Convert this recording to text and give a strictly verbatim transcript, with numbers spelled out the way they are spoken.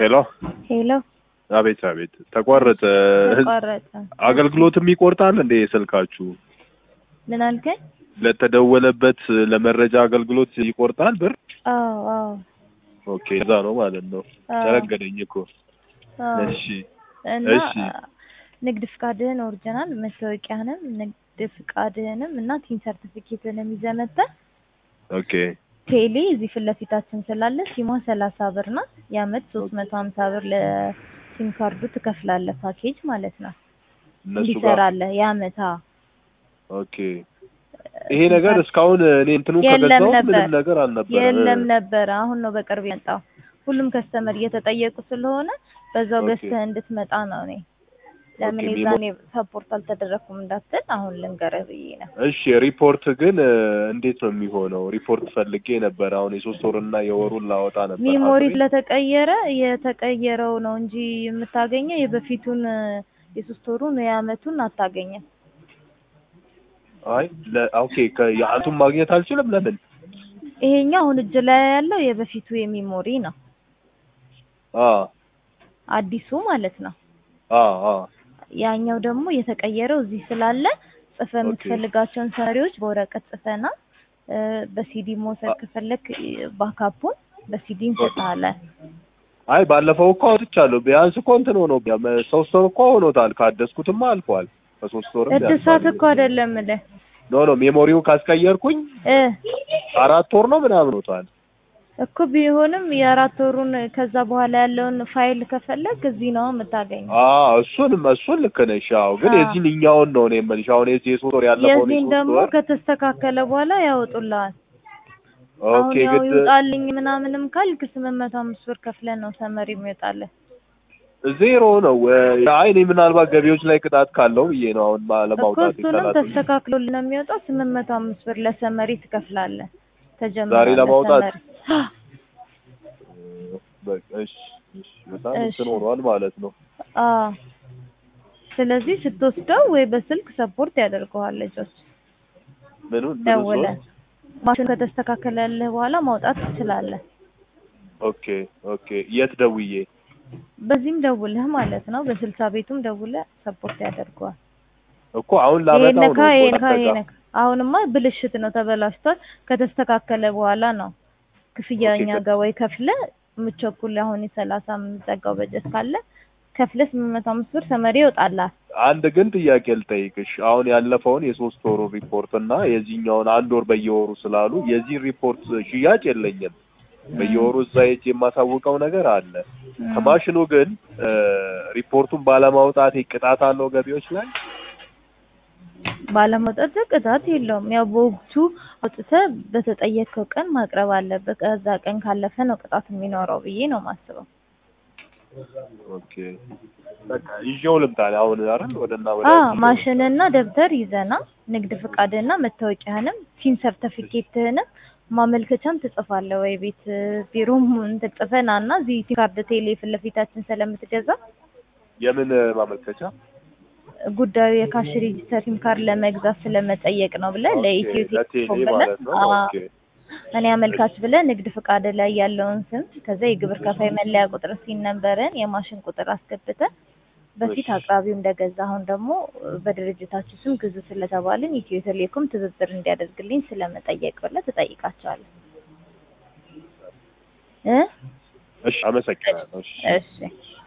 ሄሎ ሄሎ አቤት አቤት ተቋረጠ ተቋረጠ አገልግሎትም ይቆርጣል እንዴ ስልካችሁ ምን አልከኝ ለተደወለበት ለመረጃ አገልግሎት ይቆርጣል ብር አዎ አዎ ኦኬ እዛ ነው ማለት ነው ተረገደኝ እኮ እሺ እሺ ንግድ ፍቃድህን ኦሪጂናል መታወቂያህንም ንግድ ፍቃድህንም እና ቲን ሰርቲፊኬትህንም ይዘህ መጥተህ ኦኬ ቴሌ እዚህ ፊት ለፊታችን ስላለ ሲሟ ሰላሳ ብር ናት የዓመት ሶስት መቶ ሀምሳ ብር ለሲም ካርዱ ትከፍላለህ ፓኬጅ ማለት ነው እንዲሰራለህ የዓመት ኦኬ ይሄ ነገር እስካሁን እኔ እንትኑ ከገዛው ምንም ነገር አልነበረ የለም ነበር አሁን ነው በቅርብ የመጣው ሁሉም ከስተመር እየተጠየቁ ስለሆነ በዛው ገዝተህ እንድትመጣ ነው እኔ ለምን ይዛኔ ሰፖርት አልተደረኩም እንዳትል አሁን ልንገርህ ብዬ ነው እሺ ሪፖርት ግን እንዴት ነው የሚሆነው ሪፖርት ፈልጌ ነበር አሁን የሶስት ወርና የወሩን ላወጣ ነበር ሚሞሪ ለተቀየረ የተቀየረው ነው እንጂ የምታገኘው የበፊቱን የሶስት ወሩን የዓመቱን አታገኘም አይ ኦኬ ከያንቱን ማግኘት አልችልም ለምን ይሄኛው አሁን እጅ ላይ ያለው የበፊቱ የሚሞሪ ነው አ አዲሱ ማለት ነው አ አ ያኛው ደግሞ የተቀየረው እዚህ ስላለ ጽፈህ የምትፈልጋቸውን ሰሪዎች በወረቀት ጽፈና በሲዲ መውሰድ ከፈለክ ባካፑን በሲዲ እንሰጣለን አይ ባለፈው እኮ አውጥቻለሁ ቢያንስ እኮ እንትን ሆኖ ሶስት ወር እኮ ሆኖታል ካደስኩትማ አልፏል በሶስት ወር እድሳት እኮ አይደለም እንደ ኖ ኖ ሜሞሪው ካስቀየርኩኝ እ አራት ወር ነው ምናምን ሆኗል እኮ ቢሆንም የአራት ወሩን ከዛ በኋላ ያለውን ፋይል ከፈለክ እዚህ ነው የምታገኘው አዎ እሱንም እሱን ልክ ነሽ አዎ ግን የዚህኛውን ነው እኔ የምልሽ አሁን የዚህ የሶስት ወር ያለፈው ነው የዚህን ደግሞ ከተስተካከለ በኋላ ያወጡልሃል ኦኬ ግን ይወጣልኝ ምናምንም ካልክ ስምንት መቶ አምስት ብር ከፍለን ነው ሰመሪ የሚወጣልህ ዜሮ ነው አይ እኔ ምናልባት ገቢዎች ላይ ቅጣት ካለው ብዬ ነው አሁን ለማውጣት ይችላል እኮ ተስተካክሎልን ነው የሚወጣው ስምንት መቶ አምስት ብር ለሰመሪ ትከፍላለህ ተጀምሯል ዛሬ ለማውጣት በቃ እሺ እሺ በጣም ተኖሯል ማለት ነው አዎ ስለዚህ ስትወስደው ወይ በስልክ ሰፖርት ያደርገዋል ልጆች ምኑ ደውለ ማሽን ከተስተካከለልህ በኋላ ማውጣት ትችላለህ ኦኬ ኦኬ የት ደውዬ በዚህም ደውለህ ማለት ነው በስልሳ ቤቱም ደውለህ ሰፖርት ያደርገዋል እኮ አሁን ላመጣው ነው አሁንማ ብልሽት ነው ተበላሽቷል ከተስተካከለ በኋላ ነው ክፍያኛ ጋር ወይ ከፍለህ ምቸኩል አሁን ሰላሳ የምትዘጋው በጀት ካለ ከፍለህ ስምንት መቶ አምስት ብር ሰመሪ ይወጣልሃል አንድ ግን ጥያቄ ልጠይቅሽ አሁን ያለፈውን የሶስት ወሩ ሪፖርት እና የዚህኛውን አንድ ወር በየወሩ ስላሉ የዚህ ሪፖርት ሽያጭ የለኝም በየወሩ ዘይት የማሳውቀው ነገር አለ ከማሽኑ ግን ሪፖርቱን ባለማውጣት ቅጣት አለው ገቢዎች ላይ ባለማውጣት ቅጣት የለውም ያው በወቅቱ አውጥተህ በተጠየቀው ቀን ማቅረብ አለበት ከዛ ቀን ካለፈ ነው ቅጣት የሚኖረው ብዬ ነው ማስበው ኦኬ በቃ ይዤው ልምጣ አሁን አይደል ወደና ወደ አዎ ማሽንና ደብተር ይዘና ንግድ ፍቃድና መታወቂያህንም ቲን ሰርቲፊኬትህንም ማመልከቻም ትጽፋለህ ወይ ቤት ቢሮም ትጽፈናና እዚህ ካርድ ቴሌ ፊት ለፊታችን ስለምትገዛ የምን ማመልከቻ ጉዳዩ የካሽ ሬጂስተር ሲም ካርድ ለመግዛት ስለመጠየቅ ነው ብለህ ለኢትዮ ቴሌኮም ብለህ ኦኬ እኔ አመልካች ብለህ ንግድ ፍቃድ ላይ ያለውን ስም ከዛ የግብር ከፋይ መለያ ቁጥር ሲን ነምበርን የማሽን ቁጥር አስገብተህ በፊት አቅራቢው እንደገዛ አሁን ደግሞ በድርጅታችሁ ስም ግዙ ስለተባልን ኢትዮ ቴሌኮም ትብብር እንዲያደርግልኝ ስለመጠየቅ ብለህ ትጠይቃቸዋለህ እ እሺ አመሰግናለሁ እሺ